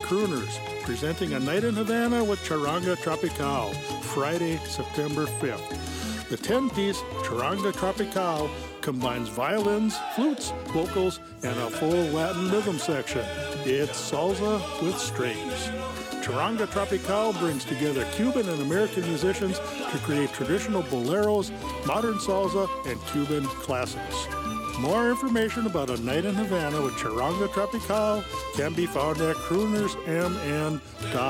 Crooners, presenting a night in Havana with Charanga Tropical, Friday, September 5th. The 10-piece Charanga Tropical combines violins, flutes, vocals, and a full Latin rhythm section. It's salsa with strings. Charanga Tropical brings together Cuban and American musicians to create traditional boleros, modern salsa, and Cuban classics. More information about a night in Havana with Charanga Tropical can be found at croonersmn.com.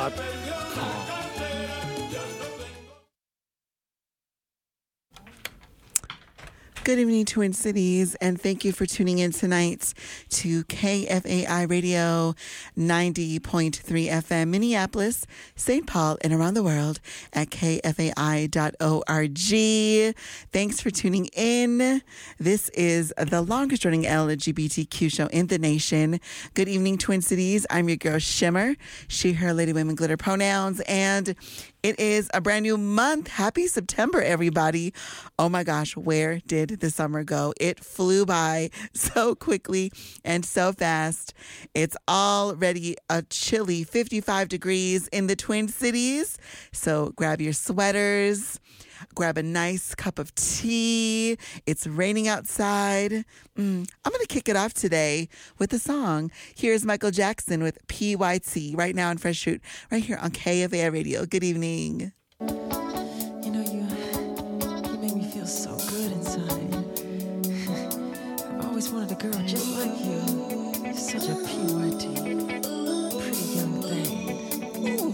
Good evening, Twin Cities, and thank you for tuning in tonight to KFAI Radio 90.3 FM, Minneapolis, St. Paul, and around the world at kfai.org. Thanks for tuning in. This is the longest running LGBTQ show in the nation. Good evening, Twin Cities. I'm your girl, Shimmer. She, her, lady, women, glitter pronouns, and it is a brand new month. Happy September, everybody. Oh my gosh, where did the summer go? It flew by so quickly and so fast. It's already a chilly 55 degrees in the Twin Cities. So grab your sweaters, grab a nice cup of tea. It's raining outside. I'm going to kick it off today with a song. Here's Michael Jackson with PYT right now on Fresh Fruit, right here on KFAI Radio. Good evening. You know, you make me feel so good inside. I've always wanted a girl just like you. You're such a PYT, pretty young thing. Ooh.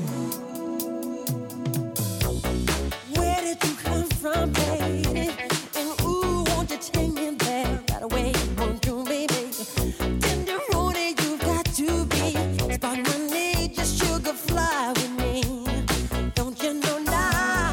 Where did you come from, baby? And ooh, won't you take me there right away? Won't you, baby? Tenderoni, you've got to be. Spot my need, just sugar fly with me. Don't you know now?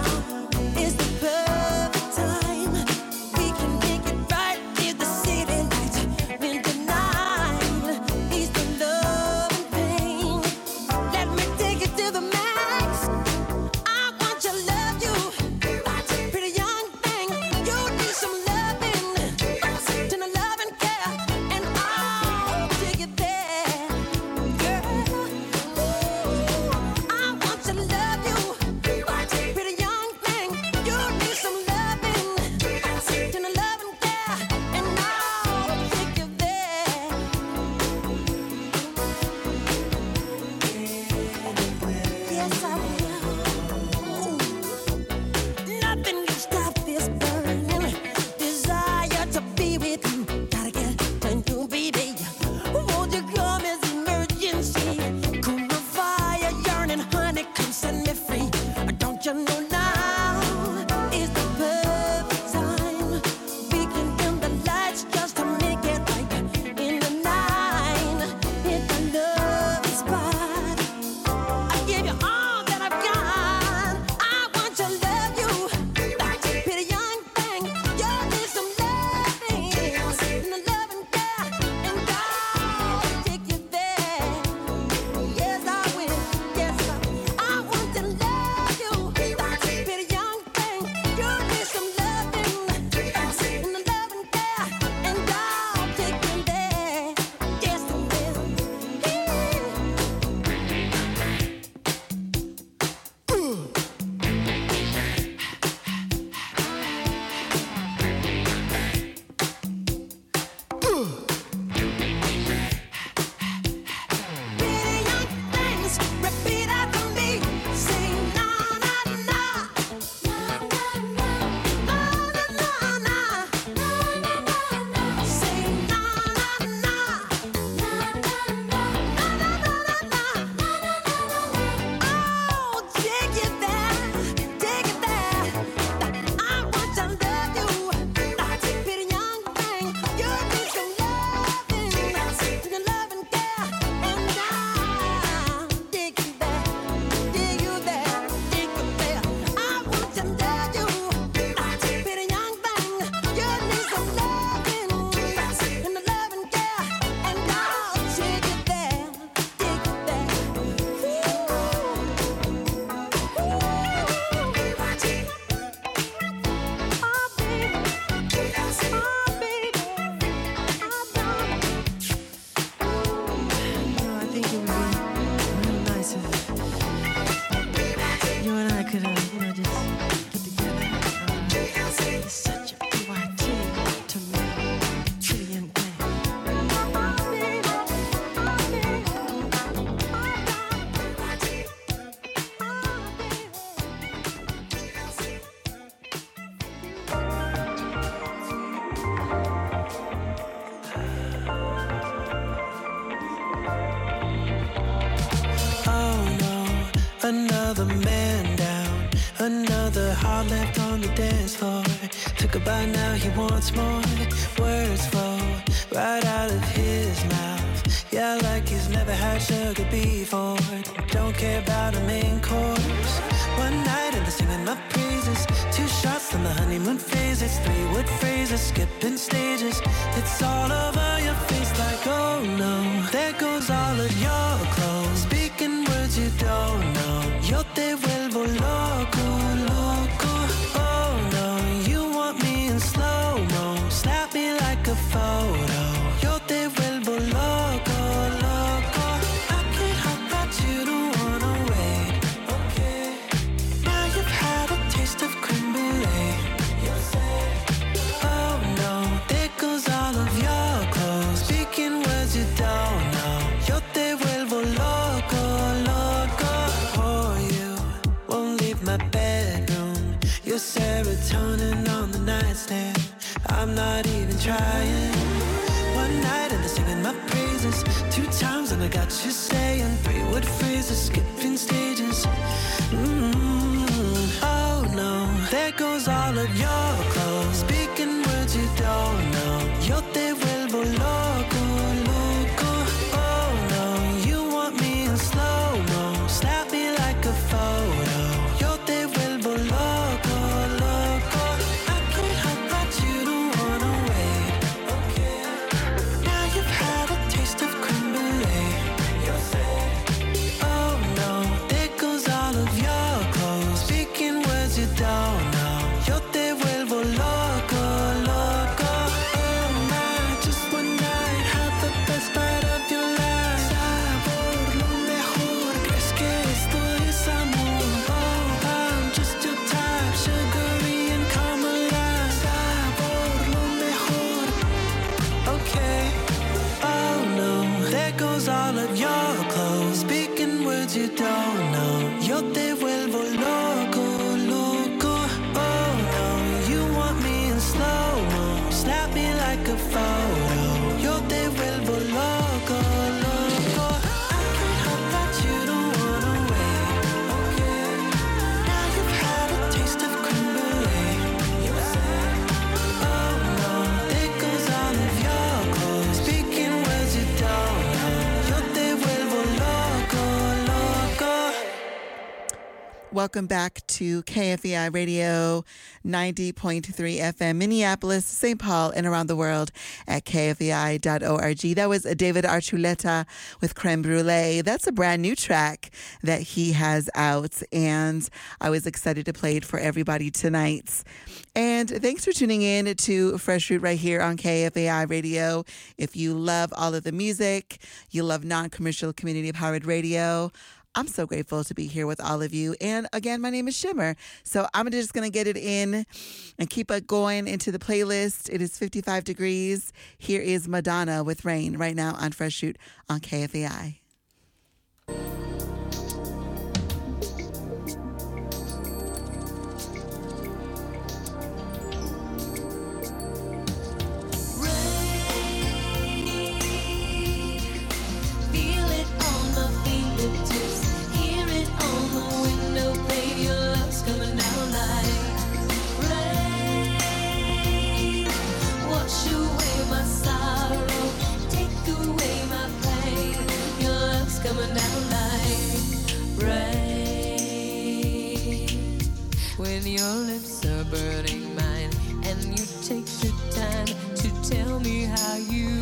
Another man down, another heart left on the dance floor. Took a bite, now he wants more. Words flow right out of his mouth. Yeah, like he's never had sugar before. Don't care about a main course. One night and they're singing my praises. 2 shots on the honeymoon phase. It's 3 word phrases, skipping stages. It's all over your face like, oh no. There goes all of your clothes. Speaking words you don't know. Yo te vuelvo loco, loco. Oh no, you want me in slow-mo. Snap me like a photo. Yo te vuelvo loco, loco. I can't help but you don't wanna wait. Okay. Now you've had a taste of creme brulee. Oh no, there goes all of your clothes. Speaking words you don't know. Yo te vuelvo loco, loco. For you, won't leave my bedroom. Your serotonin on the nightstand. I'm not even trying. One night and they're singing my praises. 2 times and I got you saying 3 word phrases, skipping stages. Oh no, there goes all of your clothes. Speaking words you don't know. Yo te vuelvo loco, loco. Oh no, you want me in slow-mo. Snap me like a photo. Yo te vuelvo loco, loco. I can't help but you don't wanna wait. Okay. Now you've had a taste of creme brulee. Oh no, there goes all of your clothes. Speaking words you don't know. Yo te vuelvo loco, loco. Oh my, just one night had the best bite of your life. Sabor, lo mejor. ¿Crees que esto es amor? Oh, I'm just your type, sugary and caramelized. Sabor, lo mejor. Okay. Oh no, there goes all of your clothes. Speaking words you don't know. Yo te vuelvo loco, loco. Oh no, you want me in slow-mo. Snap me like a photo. Yo te vuelvo loco, loco. I can't help but you don't wanna wait. Okay. Now you've had a taste of creme brulee. Oh no, there goes all of your clothes. Speaking words you don't know. Yo te vuelvo loco, loco. Welcome back to KFEI Radio 90.3 FM, Minneapolis, St. Paul, and around the world at kfei.org. That was David Archuleta with Creme Brulee. That's a brand new track that he has out, and I was excited to play it for everybody tonight. And thanks for tuning in to Fresh Fruit right here on KFAI Radio. If you love all of the music, you love non-commercial community-powered radio, I'm so grateful to be here with all of you. And again, my name is Shimmer. So I'm just going to get it in and keep it going into the playlist. It is 55 degrees. Here is Madonna with Rain right now on Fresh Shoot on KFAI. Coming down like rain. When your lips are burning mine, and you take the time to tell me how you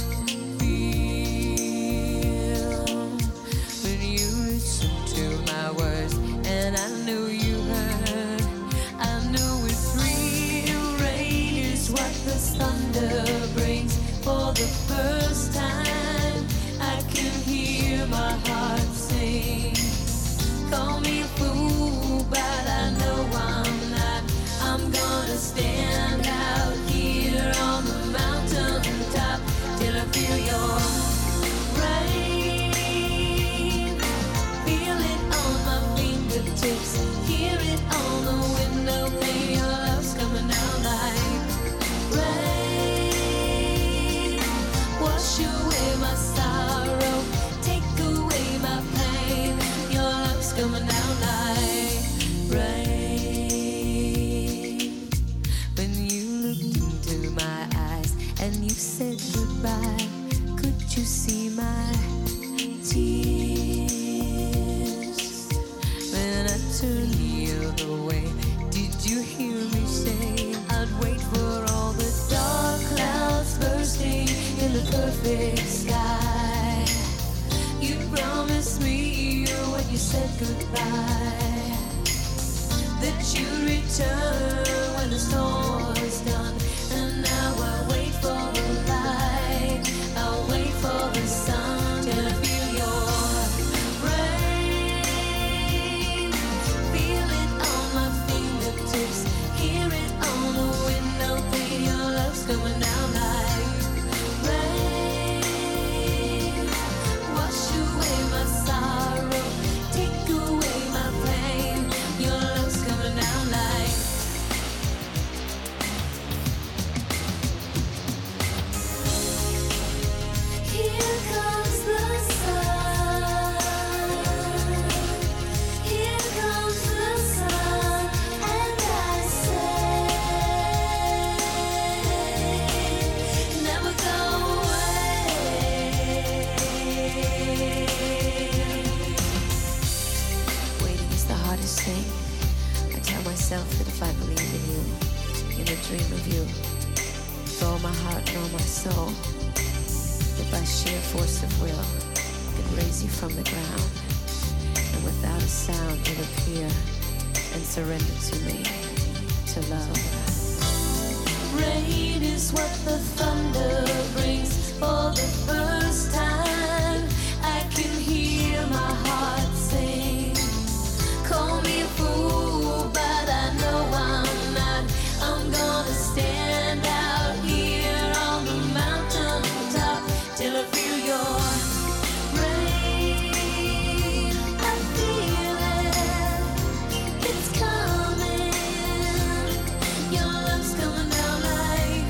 feel. When you listen to my words, and I know you heard. I know it's real. Rain is what the thunder brings for the first time. I can hear my heart sing. Call me a fool, but I know I'm not. I'm gonna stand out here on the mountain top till I feel your rain. Feel it on my fingertips. Hear it on the window pane. Your love's coming down like rain. Wash away my sorrow. Take away my pain. Your love's coming down. goodbye, that you return when the storm's done. And now I wait for the light, I wait for the sun till I feel your rain. Feel it on my fingertips, hear it on the window pane. Your love's coming down like rain. Wash away my sorrow, take away my pain. Your love's coming down like. Here comes the sun. Here comes the sun, and I say, never go away. Waiting is the hardest thing. I tell myself that if I believe in you, in a dream of you, with all my heart and all my soul, that by sheer force of will, I could raise you from the ground, and without a sound you'll appear and surrender to me, to love. Rain is what the thunder brings. For the first time, I can hear my heart sing. Call me a fool, but I know I'm not. I'm gonna stand out here on the mountain top till I feel your rain. I feel it, it's coming. Your love's coming down like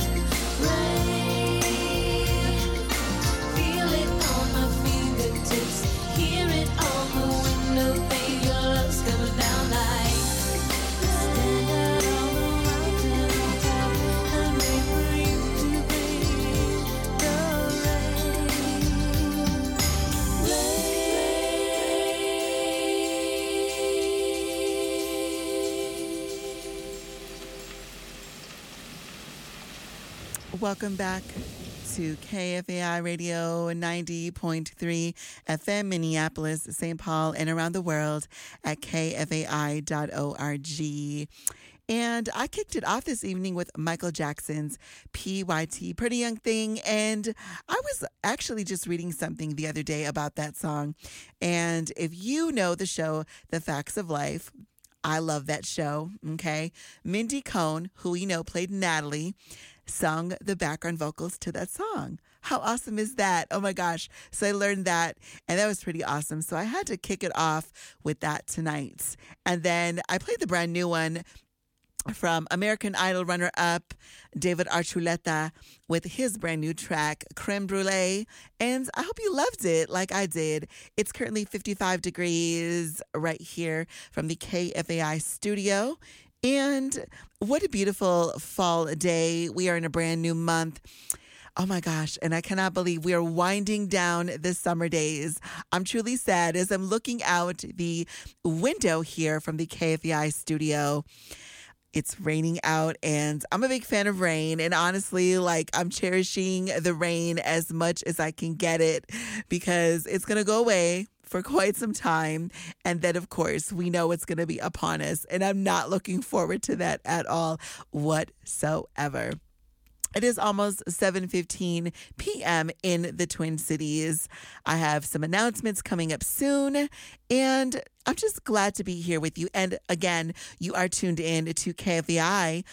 rain. Feel it on my fingertips, hear it on the window pane. Your love's coming down like. Stand out on the mountain top and wait for you to bring the Welcome back to KFAI Radio 90.3 FM, Minneapolis, St. Paul, and around the world at kfai.org. And I kicked it off this evening with Michael Jackson's PYT, Pretty Young Thing. And I was actually just reading something the other day about that song. And if you know the show, The Facts of Life, I love that show, okay? Mindy Cohn, who we know played Natalie, sung the background vocals to that song. How awesome is that? Oh my gosh. So I learned that, and that was pretty awesome. So I had to kick it off with that tonight. And then I played the brand new one from American Idol runner-up David Archuleta with his brand new track, Creme Brulee. And I hope you loved it like I did. It's currently 55 degrees right here from the KFAI studio. And what a beautiful fall day. We are in a brand new month. Oh my gosh. And I cannot believe we are winding down the summer days. I'm truly sad as I'm looking out the window here from the KFAI studio. It's raining out, and I'm a big fan of rain. And honestly, like, I'm cherishing the rain as much as I can get it because it's going to go away for quite some time. And then, of course, we know it's going to be upon us. And I'm not looking forward to that at all whatsoever. It is almost 7:15 p.m. in the Twin Cities. I have some announcements coming up soon, and I'm just glad to be here with you. And again, you are tuned in to KFAI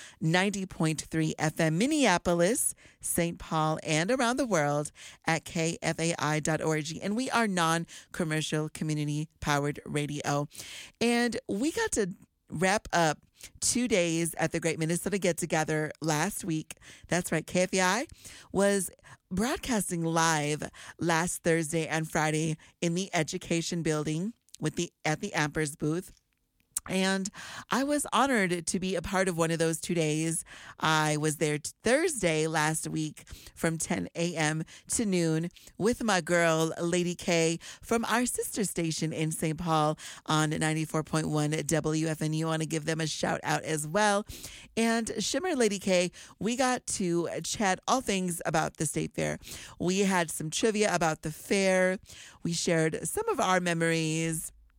90.3 FM Minneapolis, St. Paul, and around the world at kfai.org. And we are non-commercial community-powered radio. And we got to wrap up 2 days at the Great Minnesota Get Together last week. That's right, KFAI was broadcasting live last Thursday and Friday in the Education Building at the Ampers booth. And I was honored to be a part of one of those 2 days. I was there Thursday last week from 10 a.m. to noon with my girl, Lady K, from our sister station in St. Paul on 94.1 WFNU. I want to give them a shout out as well. And Shimmer Lady K, we got to chat all things about the State Fair. We had some trivia about the fair. We shared some of our memories.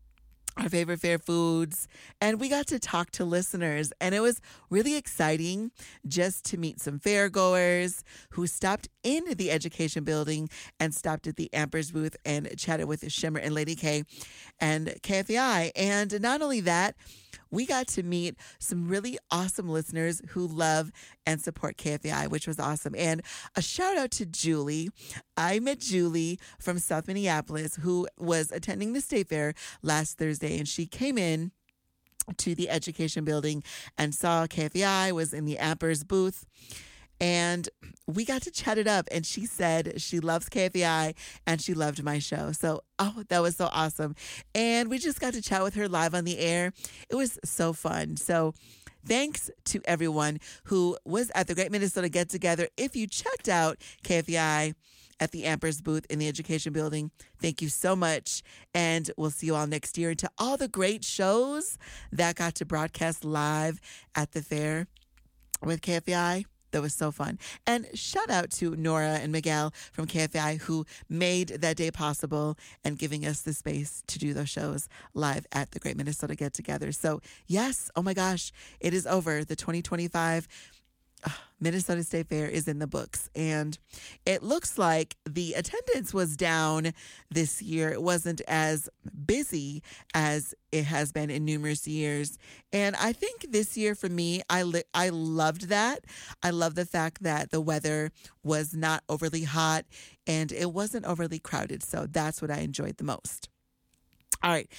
our favorite fair foods, and we got to talk to listeners. And it was really exciting just to meet some fairgoers who stopped in the education building and stopped at the Ampers booth and chatted with Shimmer and Lady K and KFEI. And not only that, we got to meet some really awesome listeners who love and support KFEI, which was awesome. And a shout out to Julie. I met Julie from South Minneapolis, who was attending the State Fair last Thursday, and she came in to the education building and saw KFEI, was in the Ampers booth. And we got to chat it up, and she said she loves KFEI and she loved my show. So, that was so awesome. And we just got to chat with her live on the air. It was so fun. So thanks to everyone who was at the Great Minnesota Get Together. If you checked out KFEI at the Ampers booth in the education building, thank you so much. And we'll see you all next year. And to all the great shows that got to broadcast live at the fair with KFEI, that was so fun. And shout out to Nora and Miguel from KFI who made that day possible and giving us the space to do those shows live at the Great Minnesota Get Together. So yes, oh my gosh, it is over. The 2025 Minnesota State Fair is in the books, and it looks like the attendance was down this year. It wasn't as busy as it has been in numerous years. And I think this year for me, I loved that. I love the fact that the weather was not overly hot and it wasn't overly crowded. So that's what I enjoyed the most. All right,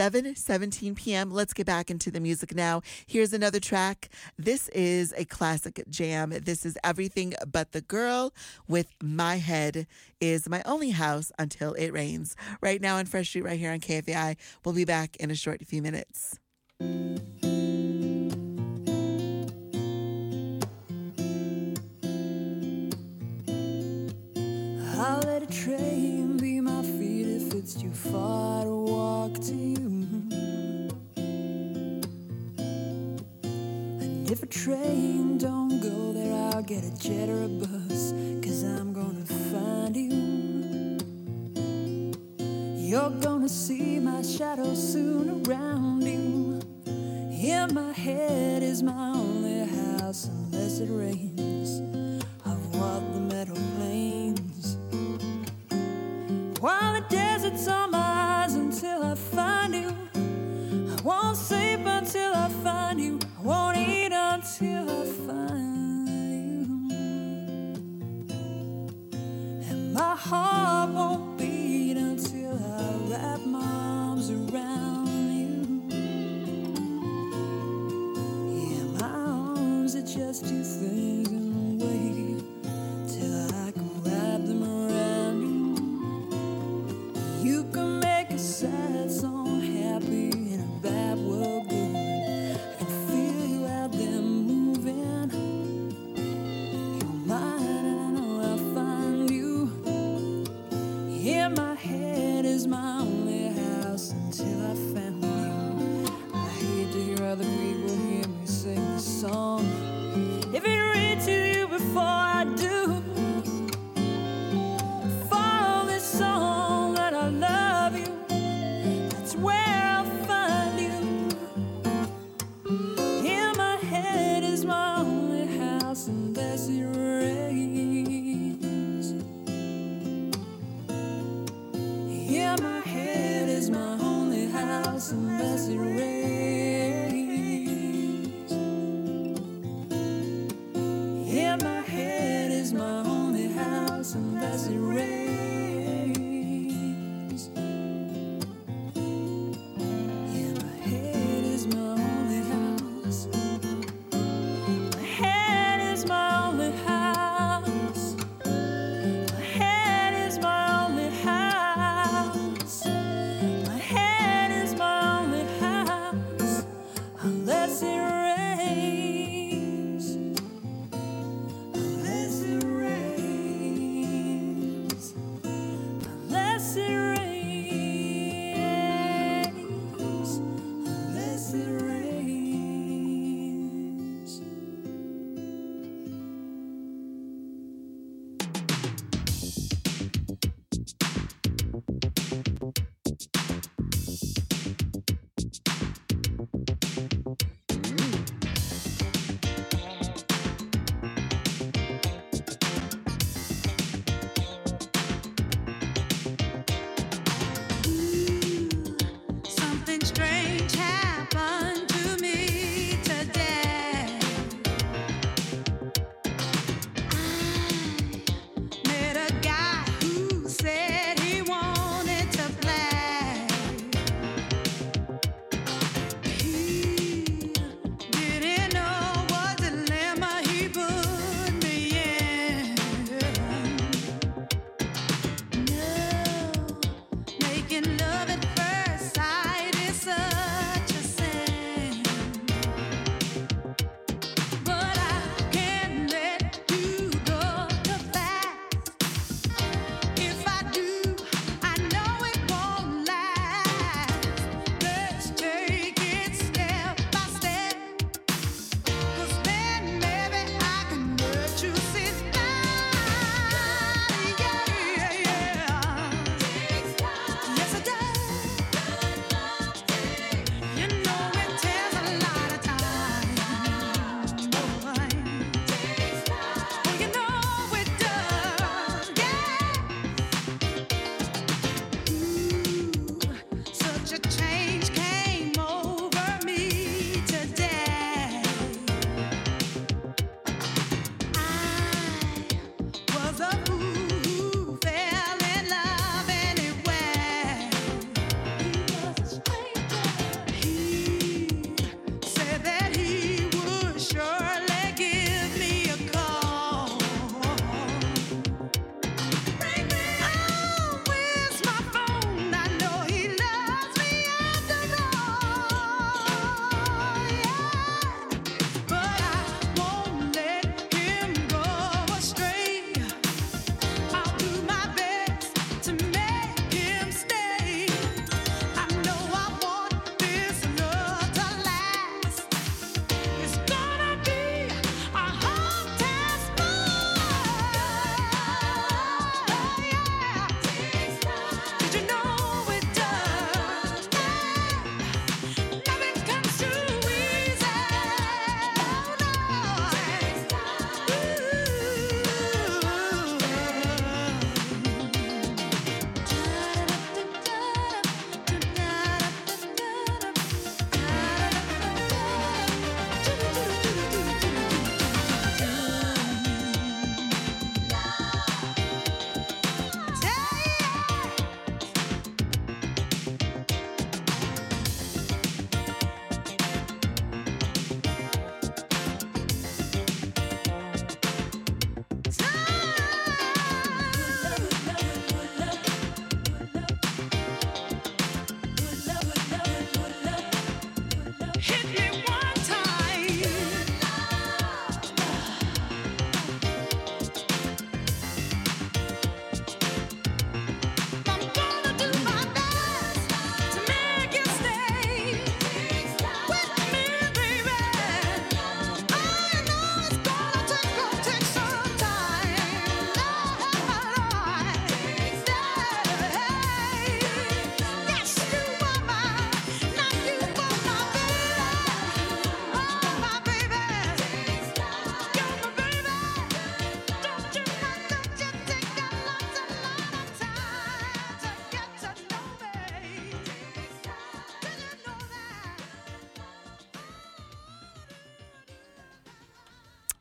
7:17 p.m. Let's get back into the music now. Here's another track. This is a classic jam. This is Everything But the Girl with My Head Is My Only House Until It Rains. Right now on Fresh Street, right here on KFI. We'll be back in a short few minutes. I'll let a train be my feet if it's too far to walk to you. And if a train don't go there, I'll get a jet or a bus, 'cause I'm gonna find you. You're gonna see my shadow soon around you. In my head is my only house unless it rains. I've walked the meadow plains while the desert's on my eyes until I find you. I won't sleep until I find you. I won't eat until I find you. And my heart won't beat until I wrap my arms around you. Yeah, my arms are just two things in the way till I can wrap them around you. You can make a sad song happy in a bad world good. I can feel you out there moving. You're mine and I know I'll find you. In my head is my only house until I found you. I hate to hear other people hear me sing this song. If it reads to you before I do, follow this song that I love you. That's where I'll find you. In my head is my only house unless it rains. In my head is my only house unless it rains. In my head is my only house unless it rains. Yeah, my head is my only house. My head is my only house. My head is my only house. My head is my only house.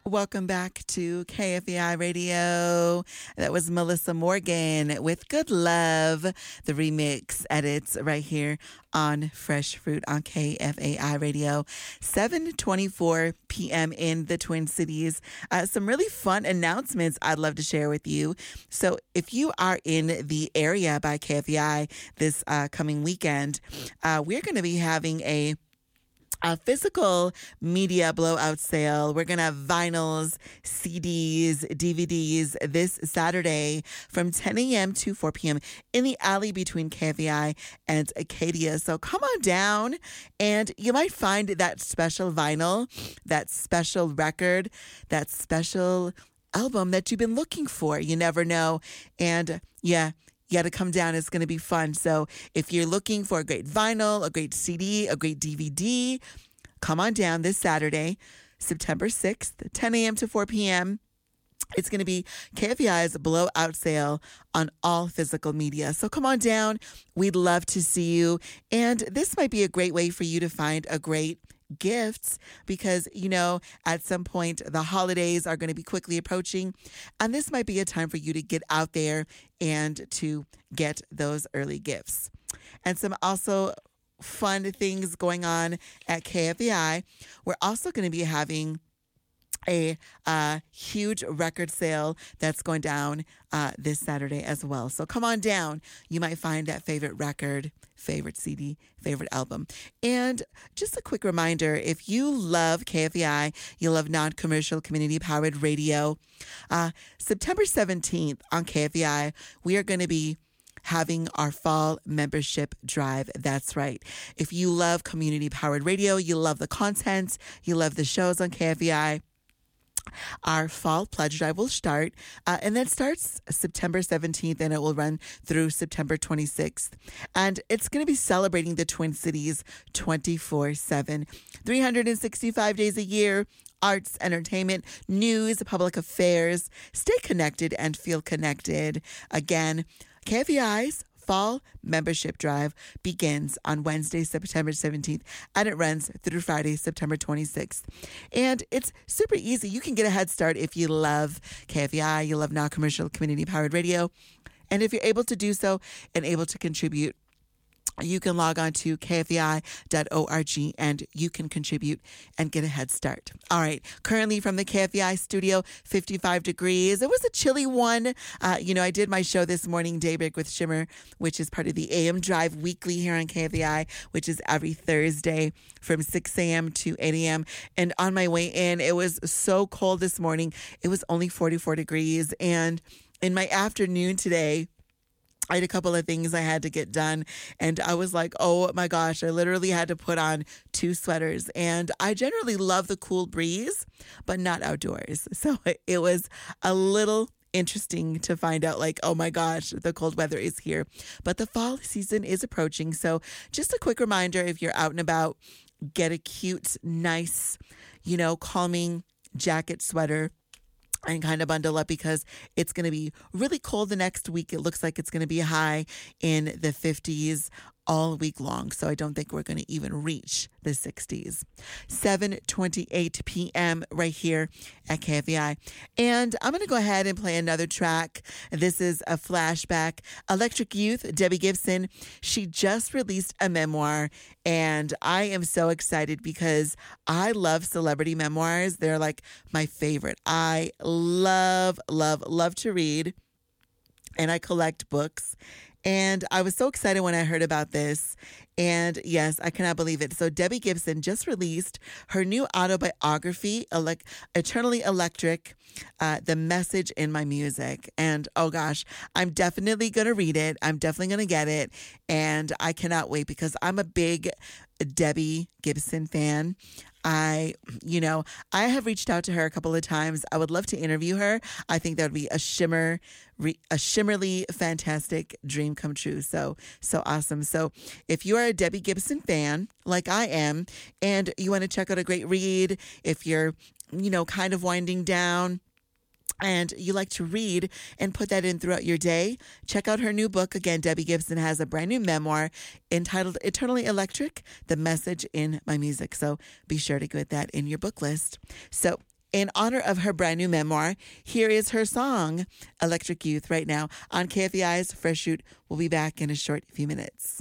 Welcome back to KFEI Radio. That was Melissa Morgan with Good Love, the remix edits right here on Fresh Fruit on KFAI Radio. 7:24 p.m. in the Twin Cities. Some really fun announcements I'd love to share with you. So if you are in the area by KFEI this coming weekend, we're going to be having a physical media blowout sale. We're going to have vinyls, CDs, DVDs this Saturday from 10 a.m. to 4 p.m. in the alley between KFEI and Acadia. So come on down and you might find that special vinyl, that special record, that special album that you've been looking for. You never know. And yeah, you got to come down. It's going to be fun. So if you're looking for a great vinyl, a great CD, a great DVD, come on down this Saturday, September 6th, 10 a.m. to 4 p.m. It's going to be KFEI's blowout sale on all physical media. So come on down. We'd love to see you. And this might be a great way for you to find a great gifts because, you know, at some point the holidays are going to be quickly approaching, and this might be a time for you to get out there and to get those early gifts. And some also fun things going on at KFEI. We're also going to be having a huge record sale that's going down this Saturday as well. So come on down. You might find that favorite record, favorite CD, favorite album. And just a quick reminder, if you love KFEI, you love non-commercial community-powered radio, September 17th on KFEI, we are going to be having our fall membership drive. That's right. If you love community-powered radio, you love the content, you love the shows on KFEI, our fall pledge drive will start, and that starts September 17th, and it will run through September 26th. And it's going to be celebrating the Twin Cities 24/7, 365 days a year. Arts, entertainment, news, public affairs. Stay connected and feel connected. Again, KFEI's Fall Membership Drive begins on Wednesday, September 17th, and it runs through Friday, September 26th. And it's super easy. You can get a head start if you love KFEI, you love non-commercial community-powered radio. And if you're able to do so and able to contribute, you can log on to kfei.org and you can contribute and get a head start. All right. Currently from the KFEI studio, 55 degrees. It was a chilly one. I did my show this morning, Daybreak with Shimmer, which is part of the AM Drive weekly here on KFEI, which is every Thursday from 6 a.m. to 8 a.m. And on my way in, it was so cold this morning. It was only 44 degrees. And in my afternoon today, I had a couple of things I had to get done, and I was like, oh my gosh, I literally had to put on 2 sweaters. And I generally love the cool breeze, but not outdoors. So it was a little interesting to find out, like, oh my gosh, the cold weather is here. But the fall season is approaching. So just a quick reminder, if you're out and about, get a cute, nice, calming jacket, sweater, and kind of bundle up because it's going to be really cold the next week. It looks like it's going to be high in the 50s all week long. So I don't think we're going to even reach the 60s. 7:28 p.m. right here at KFEI. And I'm going to go ahead and play another track. This is a flashback. Electric Youth, Debbie Gibson, she just released a memoir, and I am so excited because I love celebrity memoirs. They're like my favorite. I love to read, and I collect books. And I was so excited when I heard about this. And yes, I cannot believe it. So Debbie Gibson just released her new autobiography, Eternally Electric, The Message in My Music. And oh gosh, I'm definitely going to read it. I'm definitely going to get it. And I cannot wait because I'm a big Debbie Gibson fan. I have reached out to her a couple of times. I would love to interview her. I think that would be a shimmerly fantastic dream come true. So awesome. So if you are a Debbie Gibson fan, like I am, and you want to check out a great read, if you're, kind of winding down, and you like to read and put that in throughout your day, check out her new book. Again, Debbie Gibson has a brand new memoir entitled Eternally Electric, The Message in My Music. So be sure to get that in your book list. So In honor of her brand new memoir, here is her song, Electric Youth, right now on KFEI's Fresh Shoot. We'll be back in a short few minutes.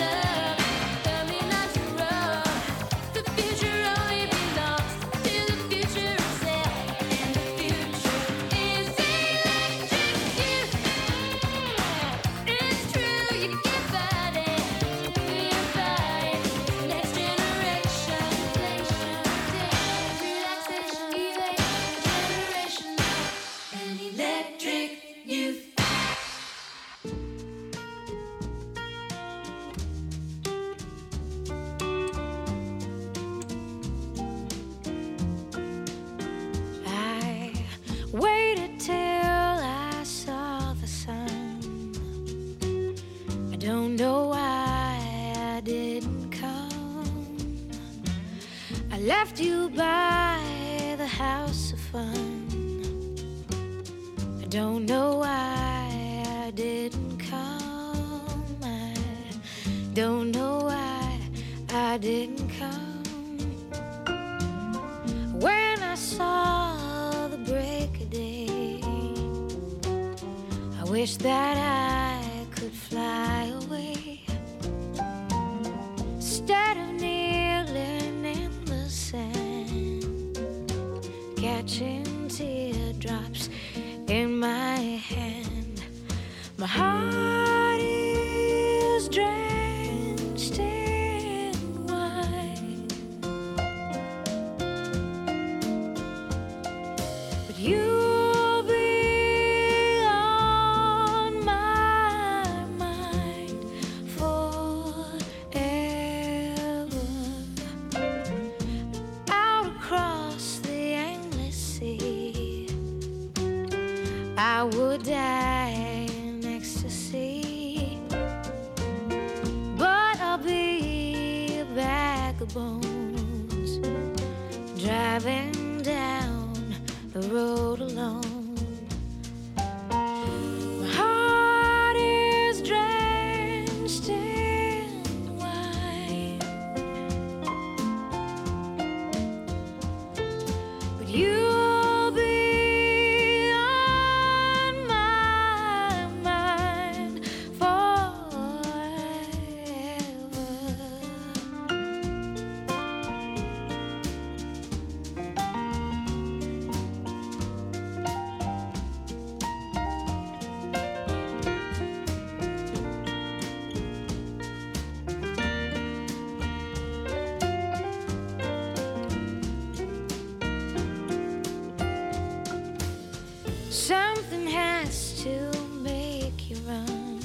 To the fun. I don't know why I didn't come. I don't know why I didn't come. When I saw the break of day, I wish that I could fly away. Instead of kneeling in the sand, catching teardrops in my hand, my heart is drenched in wine. But you'll be on my mind forever. Out across the endless sea, I would die in ecstasy, but I'll be a bag of bones, driving down the road alone. My heart is drenched in wine, but you'll be on my mind forever. Something has to make you run.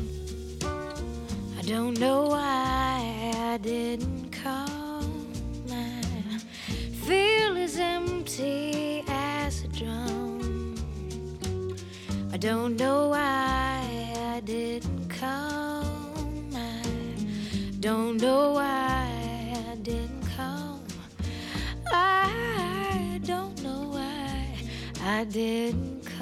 I don't know why I didn't come. I feel as empty as a drum. I don't know why I didn't come. I don't know why I didn't come. I don't know why I didn't come.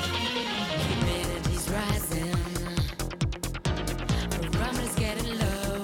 Humidity's rising, the rum is getting low.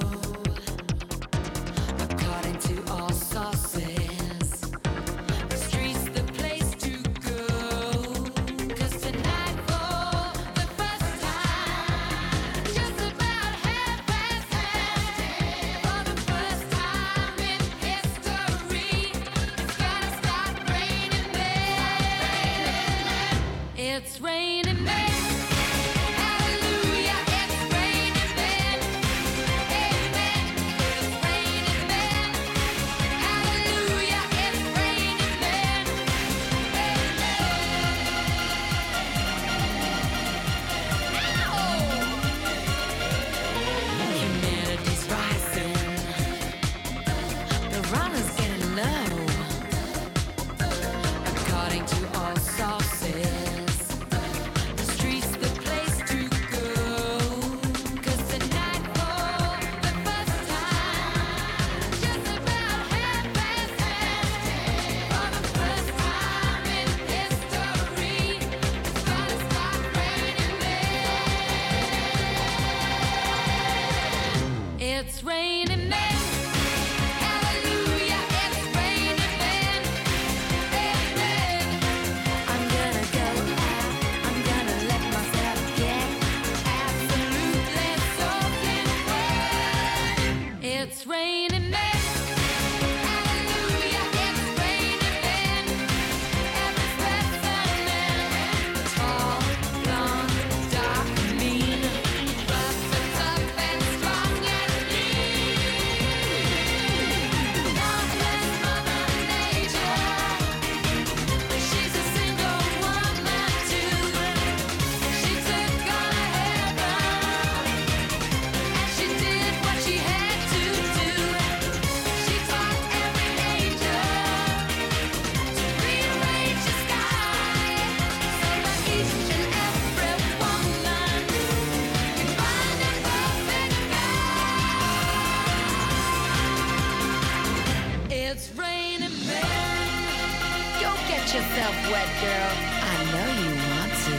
wet, girl. I know you want to.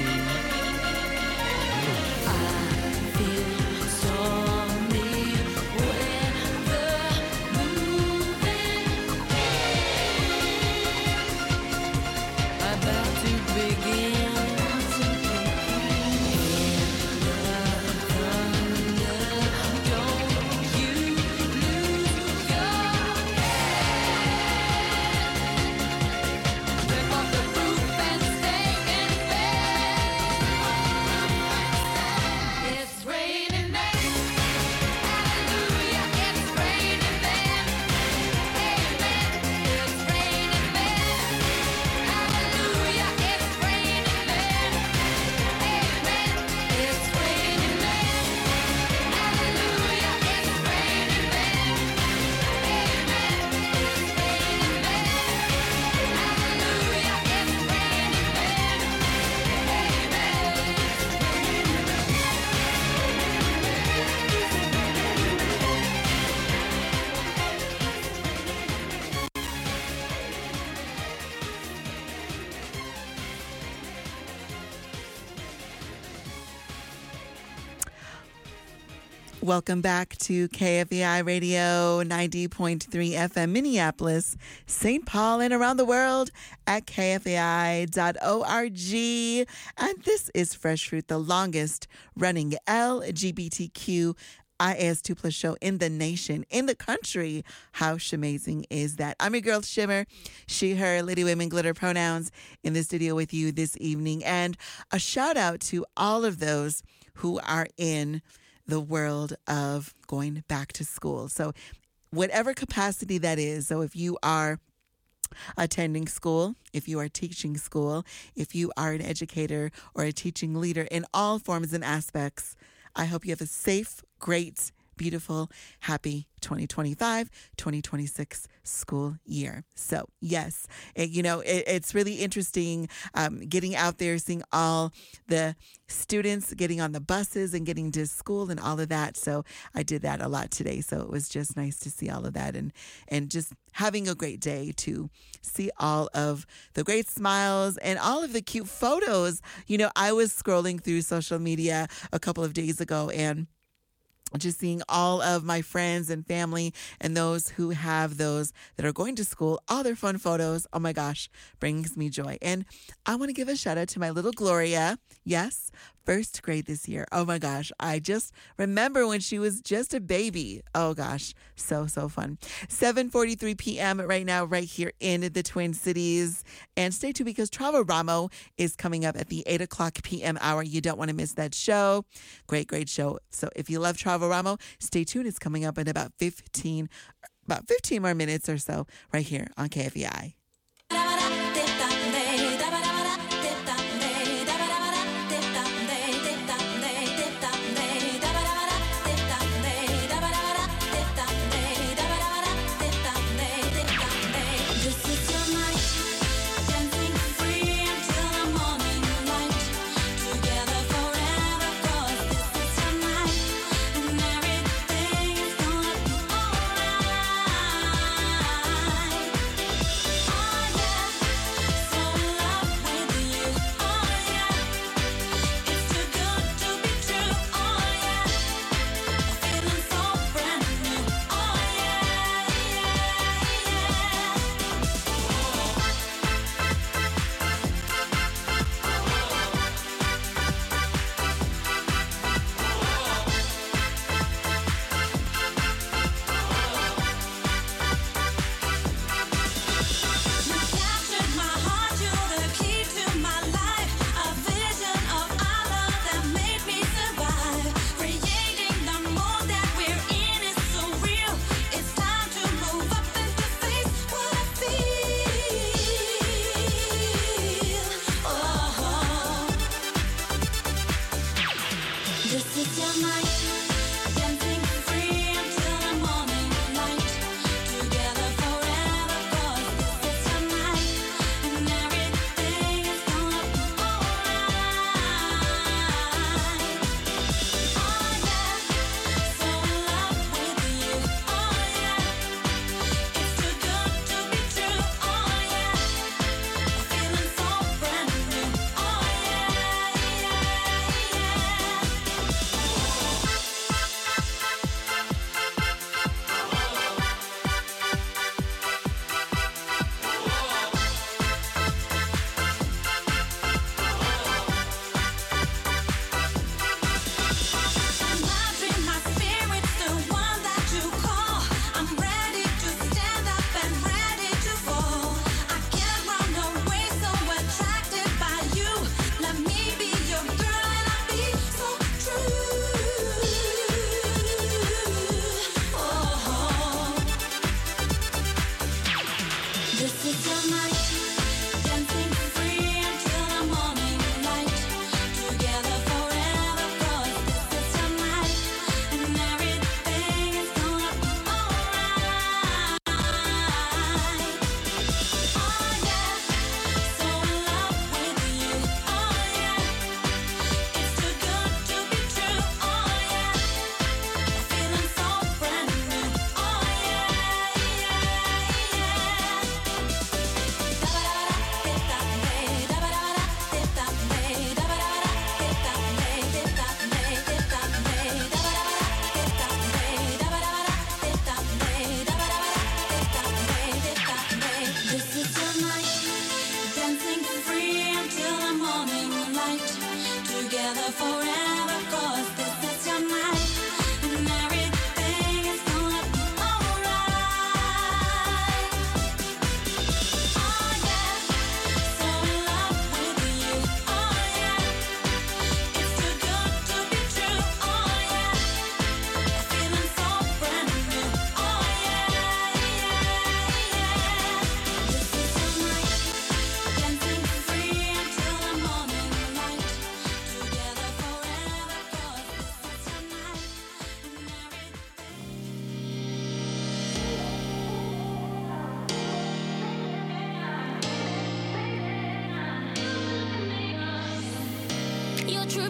Feel stormy weather moving about to begin. Don't you lose your rip off the roof and stay in bed. It's raining men. Hallelujah, it's raining men. Amen. It's raining men. Hallelujah, it's raining men. Amen. It's raining men. Hallelujah, it's raining men. Amen. It's raining men. Hallelujah, it's raining Welcome back to KFEI Radio 90.3 FM Minneapolis, St. Paul, and around the world at kfei.org. And this is Fresh Fruit, the longest running LGBTQ IS2 plus show in the nation, in the country. How amazing is that? I'm your girl Shimmer, she, her, lady, women, glitter pronouns in the studio with you this evening. And a shout out to all of those who are in the world of going back to school. So whatever capacity that is. So if you are attending school, if you are teaching school, if you are an educator or a teaching leader in all forms and aspects, I hope you have a safe, great, beautiful, happy 2025-2026 school year. So yes, it's really interesting getting out there, seeing all the students getting on the buses and getting to school and all of that. So I did that a lot today. So it was just nice to see all of that and just having a great day to see all of the great smiles and all of the cute photos. I was scrolling through social media a couple of days ago and just seeing all of my friends and family and those who have those that are going to school, all their fun photos. Oh my gosh, brings me joy. And I want to give a shout out to my little Gloria. Yes, first grade this year. Oh my gosh, I just remember when she was just a baby. Oh gosh, so fun. 7:43 p.m. right now, right here in the Twin Cities. And stay tuned because Travo Ramo is coming up at the 8 o'clock p.m. hour. You don't want to miss that show. Great show. So if you love Travo Ramo, stay tuned. It's coming up in about 15 more minutes or so right here on KFEI.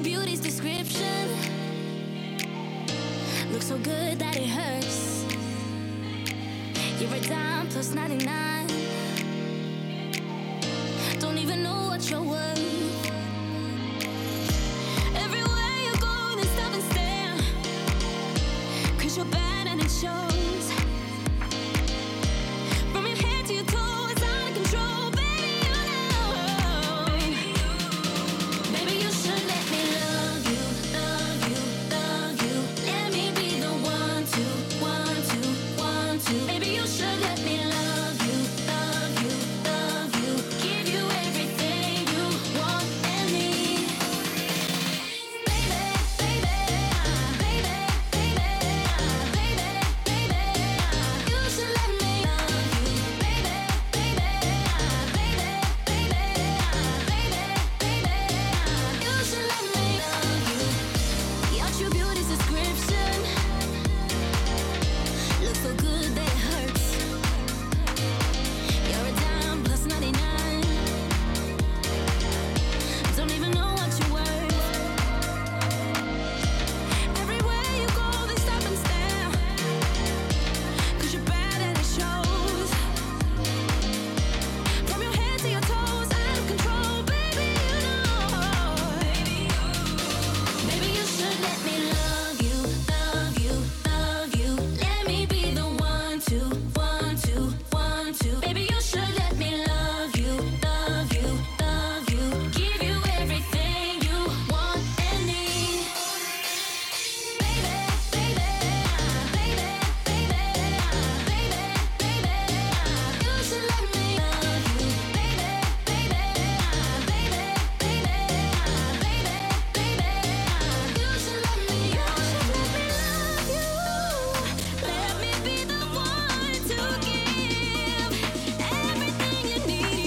beauty's description. Looks so good that it hurts. You're a dime plus 99. Don't even know what you're worth. Everywhere you go, they stop and stare. 'Cause you're bad and it shows. From your head to your toe, it's out of control. Baby, you know. Baby, you should let me love you, love you, love you. Let me be the one to, one to, one to. Baby, you should let me love you, love you, love you. Give you everything you want and need. Baby, baby, baby, baby, baby, baby. You should let me love you, baby, baby, baby, baby, baby, baby. You should let me love you. Your true beauty's description looks so good that it hurts. You're a dime plus 99. Don't even know what you're worth. Everywhere you go, they stop and stare. 'Cause you're bad and it shows. From your head to your toes, out of control. Baby, you know. Baby, you should let me love you, love you, love you. Let me be the one to, one to, one to. Baby, you should let me love you, love you, love you. Give you everything you want and need. Baby, baby, baby, baby, baby, baby. You should let me love you, baby, baby, baby, baby, baby, baby. You should let me love you. Let me be the one to give everything you need.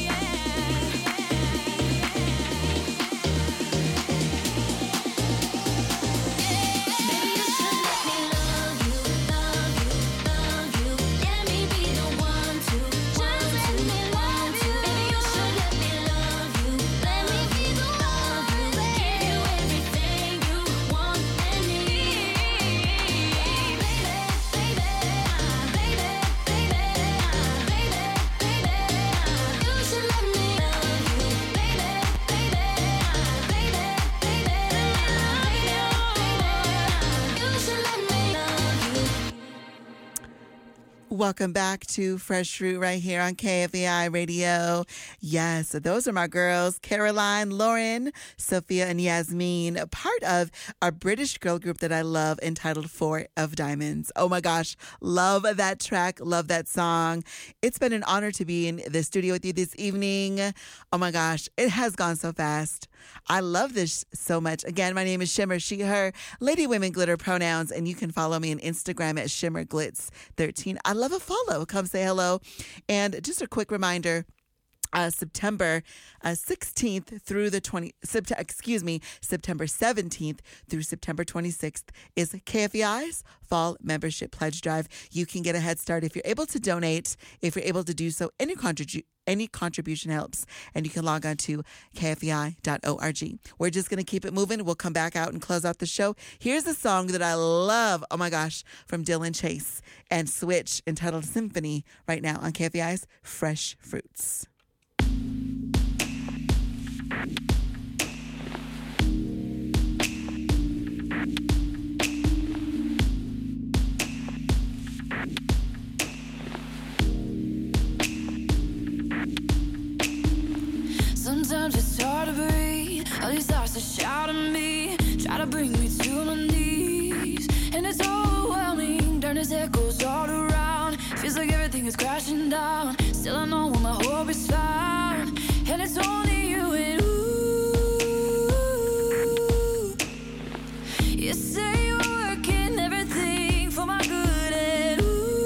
Baby, you should let me love you, love you, love you. Let me be the one to, one to, one to. Baby, you should let me love you, let me be the one to give you everything you want and need. Baby, baby, baby, baby, baby, baby. You should let me love you, baby, baby, baby, baby, you should let me love you. Welcome back to Fresh Fruit right here on KFAI Radio. Yes, those are my girls, Caroline, Lauren, Sophia, and Yasmin, a part of a British girl group that I love entitled Four of Diamonds. Oh my gosh, love that track, love that song. It's been an honor to be in the studio with you this evening. Oh my gosh, it has gone so fast. I love this so much. Again, my name is Shimmer, she, her, Lady Women Glitter pronouns, and you can follow me on Instagram at ShimmerGlitz13. I love a follow. Come say hello. And just a quick reminder, September 16th through the September 17th through September 26th is KFEI's Fall Membership Pledge Drive. You can get a head start if you're able to donate. If you're able to do so, any contribution helps, and you can log on to kfei.org. We're just going to keep it moving. We'll come back out and close out the show. Here's a song that I love, oh my gosh, from Dylan Chase and Switch, entitled Symphony, right now on KFEI's Fresh Fruits. Sometimes it's hard to breathe. All these thoughts that shout at me, try to bring me to my knees, and it's overwhelming. Darkness echoes all around. Feels like everything is crashing down. Still I know where my hope is found, and it's only you and ooh. You say you're working everything for my good, and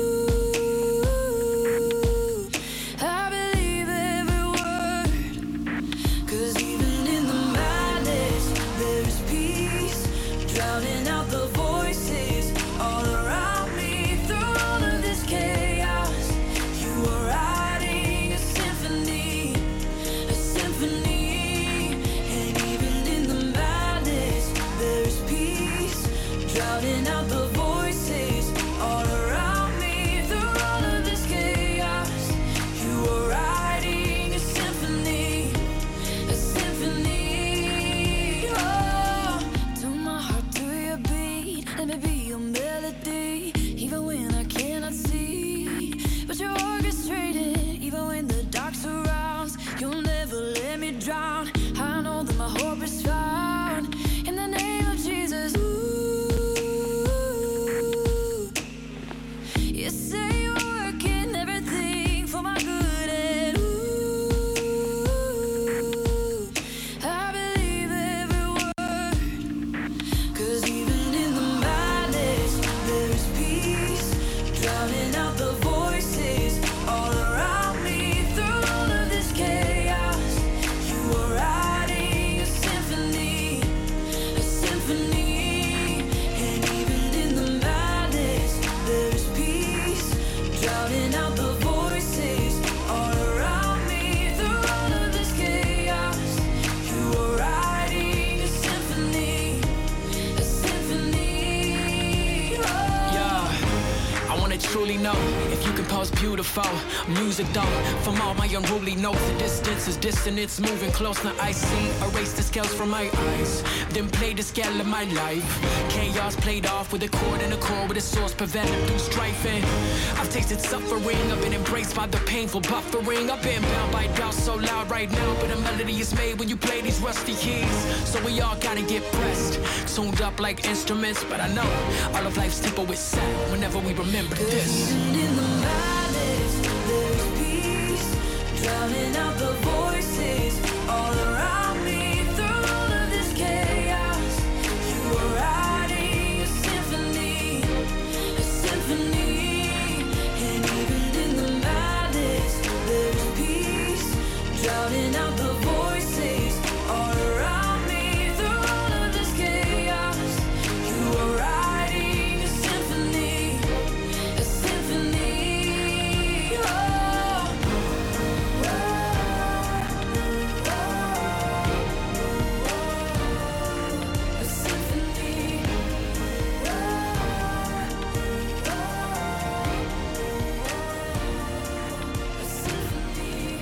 ooh, I believe every word. 'Cause even in the madness, there is peace, drowning out the voices all around me. Through all of this chaos, you are writing a symphony, a symphony. And even in the madness, drowning out the voices all around me. Through all of this chaos, you were writing a symphony, a symphony. Oh, tune my heart to your beat, let me be your melody, even when I cannot see. But you're orchestrated, even when the dark surrounds. You'll never let me drown. I know that my hope is found in the name of Jesus. Ooh, you say you're working everything for my good, and ooh, I believe every word. 'Cause even in the madness, there is peace, drowning out the voices all around me. Through all of this chaos, you were writing a symphony, a symphony. And even in the madness, there is peace, drowning out the voices all around me. Through all of this chaos, you were writing a symphony, a symphony. Oh. Yeah, I wanna truly know if you compose beautiful music though. From all my unruly notes, the distance is distant, it's moving close. Now I see, erase the scales from my eyes, then play the scale of my life. Chaos played off with a chord and a chord with a source prevented through strife. And I've tasted suffering, I've been embraced by the painful buffering. I've been bound by doubt so loud right now, but a melody is made when you play these rusty keys. So we all gotta get pressed, tuned up like instruments. But I know all of life's tempo is set whenever we remember this. Even in the madness, there is peace, drowning out the voices all around me. Through all of this chaos, you were writing a symphony, a symphony. And even in the madness, there is peace, drowning out the voices all around me. Through all of this chaos, you were writing a symphony, a symphony. Oh, a symphony. A symphony.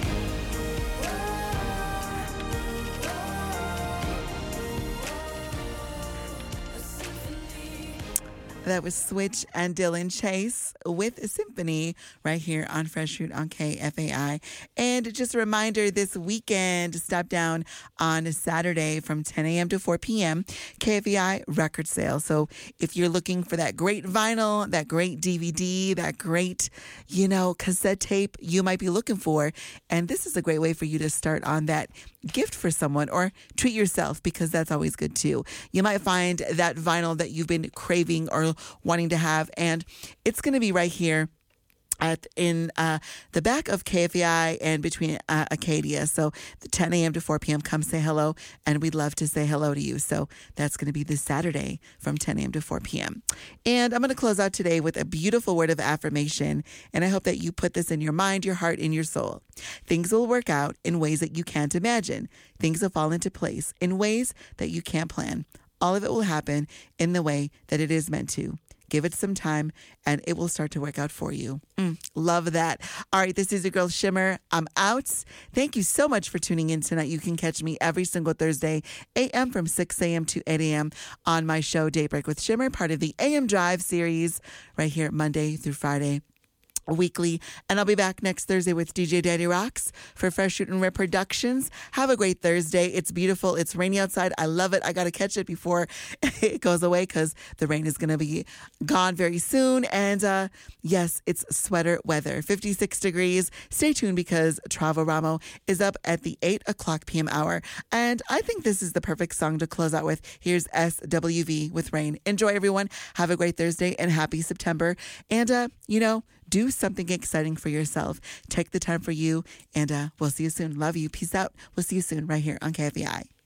A symphony. That was Switch and Dylan Chase with a Symphony right here on Fresh Fruit on KFAI. And just a reminder, this weekend, stop down on Saturday from 10 a.m. to 4 p.m., KFAI record sale. So if you're looking for that great vinyl, that great DVD, that great, cassette tape you might be looking for, and this is a great way for you to start on that gift for someone or treat yourself, because that's always good too. You might find that vinyl that you've been craving or wanting to have, and it's going to be right here in the back of KFAI and between Acadia. So the 10 a.m. to 4 p.m. Come say hello, and we'd love to say hello to you. So that's going to be this Saturday from 10 a.m. to 4 p.m. And I'm going to close out today with a beautiful word of affirmation, and I hope that you put this in your mind, your heart, and your soul. Things will work out in ways that you can't imagine. Things will fall into place in ways that you can't plan. All of it will happen in the way that it is meant to. Give it some time, and it will start to work out for you. Love that. All right, this is your girl Shimmer. I'm out. Thank you so much for tuning in tonight. You can catch me every single Thursday, a.m. from 6 a.m. to 8 a.m. on my show, Daybreak with Shimmer, part of the AM Drive series, right here Monday through Friday. Weekly, and I'll be back next Thursday with DJ Daddy Rocks for Fresh Fruit and Rip Productions. Have a great Thursday. It's beautiful. It's rainy outside. I love it. I got to catch it before it goes away, because the rain is going to be gone very soon. And yes, it's sweater weather. 56 degrees. Stay tuned, because Travo Ramo is up at the 8 o'clock p.m. hour. And I think this is the perfect song to close out with. Here's SWV with Rain. Enjoy, everyone. Have a great Thursday and happy September. And, do something exciting for yourself. Take the time for you, and we'll see you soon. Love you. Peace out. We'll see you soon right here on KFAI.